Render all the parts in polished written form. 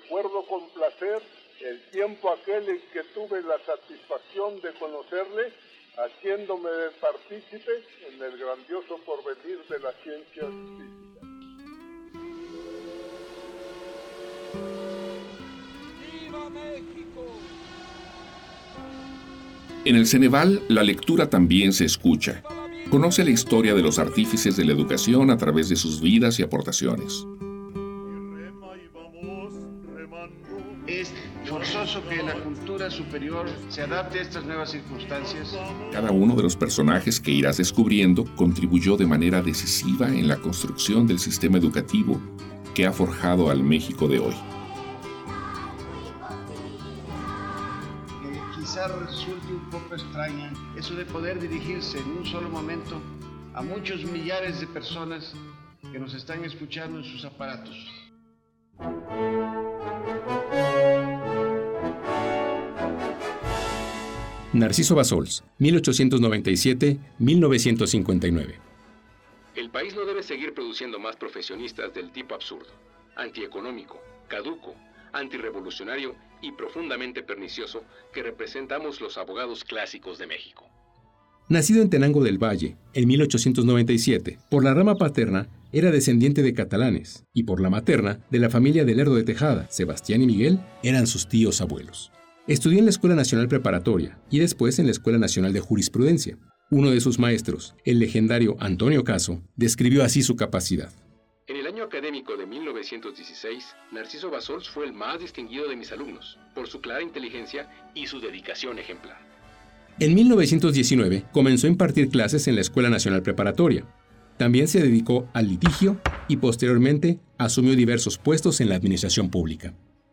recuerdo con placer el tiempo aquel en que tuve la satisfacción de conocerle, haciéndome partícipe en el grandioso porvenir de las ciencias físicas. ¡Viva México! En el Ceneval, la lectura también se escucha. Conoce la historia de los artífices de la educación a través de sus vidas y aportaciones. Es forzoso que la cultura superior se adapte a estas nuevas circunstancias. Cada uno de los personajes que irás descubriendo contribuyó de manera decisiva en la construcción del sistema educativo que ha forjado al México de hoy. Quizá resulte un poco extraña eso de poder dirigirse en un solo momento a muchos millares de personas que nos están escuchando en sus aparatos. Narciso Bassols, 1897-1959. El país no debe seguir produciendo más profesionistas del tipo absurdo, antieconómico, caduco, antirrevolucionario y profundamente pernicioso que representamos los abogados clásicos de México. Nacido en Tenango del Valle, en 1897, por la rama paterna era descendiente de catalanes y por la materna de la familia de Lerdo de Tejada. Sebastián y Miguel eran sus tíos abuelos. Estudió en la Escuela Nacional Preparatoria y después en la Escuela Nacional de Jurisprudencia. Uno de sus maestros, el legendario Antonio Caso, describió así su capacidad. En el año académico de 1916, Narciso Bassols fue el más distinguido de mis alumnos, por su clara inteligencia y su dedicación ejemplar. En 1919 comenzó a impartir clases en la Escuela Nacional Preparatoria. También se dedicó al litigio y posteriormente asumió diversos puestos en la administración pública.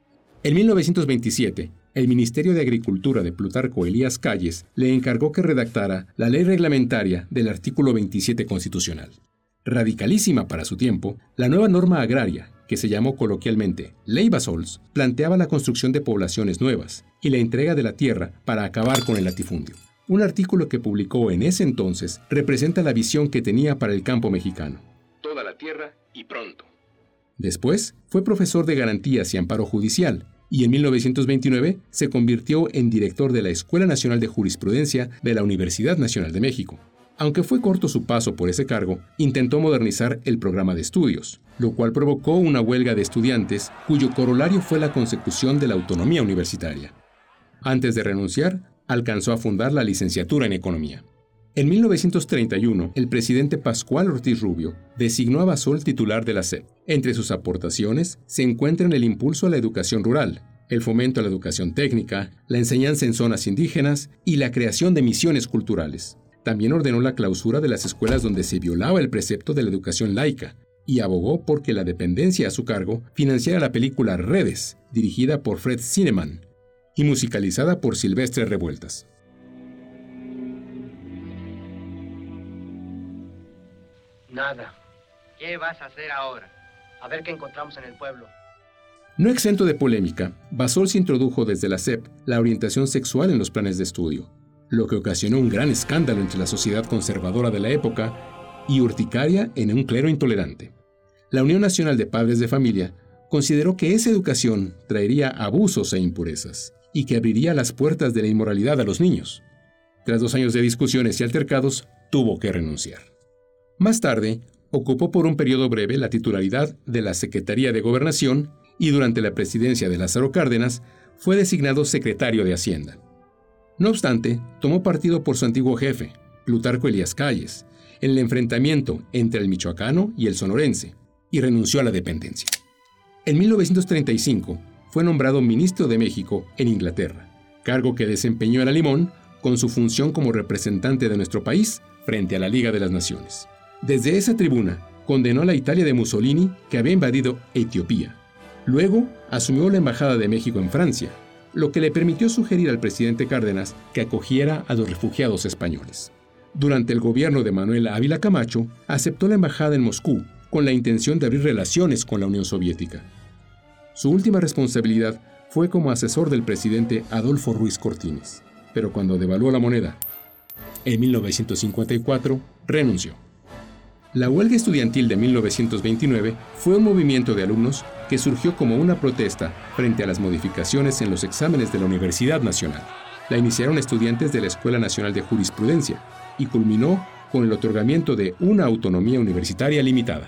En 1927, el Ministerio de Agricultura de Plutarco Elías Calles le encargó que redactara la ley reglamentaria del artículo 27 constitucional. Radicalísima para su tiempo, la nueva norma agraria, que se llamó coloquialmente Ley Bassols, planteaba la construcción de poblaciones nuevas y la entrega de la tierra para acabar con el latifundio. Un artículo que publicó en ese entonces representa la visión que tenía para el campo mexicano. Toda la tierra y pronto. Después, fue profesor de garantías y amparo judicial, y en 1929 se convirtió en director de la Escuela Nacional de Jurisprudencia de la Universidad Nacional de México. Aunque fue corto su paso por ese cargo, intentó modernizar el programa de estudios, lo cual provocó una huelga de estudiantes cuyo corolario fue la consecución de la autonomía universitaria. Antes de renunciar, alcanzó a fundar la licenciatura en Economía. En 1931, el presidente Pascual Ortiz Rubio designó a Bassols titular de la SEP. Entre sus aportaciones se encuentran el impulso a la educación rural, el fomento a la educación técnica, la enseñanza en zonas indígenas y la creación de misiones culturales. También ordenó la clausura de las escuelas donde se violaba el precepto de la educación laica y abogó porque la dependencia a su cargo financiara la película Redes, dirigida por Fred Zinnemann y musicalizada por Silvestre Revueltas. Nada. ¿Qué vas a hacer ahora? A ver qué encontramos en el pueblo. No exento de polémica, Bassols introdujo desde la SEP la orientación sexual en los planes de estudio, lo que ocasionó un gran escándalo entre la sociedad conservadora de la época y urticaria en un clero intolerante. La Unión Nacional de Padres de Familia consideró que esa educación traería abusos e impurezas y que abriría las puertas de la inmoralidad a los niños. Tras 2 años de discusiones y altercados, tuvo que renunciar. Más tarde, ocupó por un periodo breve la titularidad de la Secretaría de Gobernación y durante la presidencia de Lázaro Cárdenas fue designado secretario de Hacienda. No obstante, tomó partido por su antiguo jefe, Plutarco Elías Calles, en el enfrentamiento entre el michoacano y el sonorense, y renunció a la dependencia. En 1935 fue nombrado ministro de México en Inglaterra, cargo que desempeñó en Alimón con su función como representante de nuestro país frente a la Liga de las Naciones. Desde esa tribuna, condenó a la Italia de Mussolini que había invadido Etiopía. Luego, asumió la Embajada de México en Francia, lo que le permitió sugerir al presidente Cárdenas que acogiera a los refugiados españoles. Durante el gobierno de Manuel Ávila Camacho, aceptó la embajada en Moscú con la intención de abrir relaciones con la Unión Soviética. Su última responsabilidad fue como asesor del presidente Adolfo Ruiz Cortines, pero cuando devaluó la moneda en 1954, renunció. La huelga estudiantil de 1929 fue un movimiento de alumnos que surgió como una protesta frente a las modificaciones en los exámenes de la Universidad Nacional. La iniciaron estudiantes de la Escuela Nacional de Jurisprudencia y culminó con el otorgamiento de una autonomía universitaria limitada.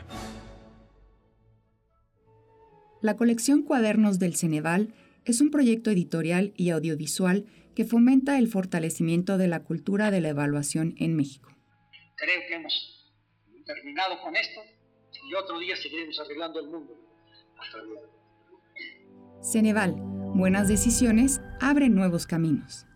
La colección Cuadernos del Ceneval es un proyecto editorial y audiovisual que fomenta el fortalecimiento de la cultura de la evaluación en México. Creo que hemos terminado con esto y otro día seguiremos arreglando el mundo. Hasta luego. Ceneval, buenas decisiones abren nuevos caminos.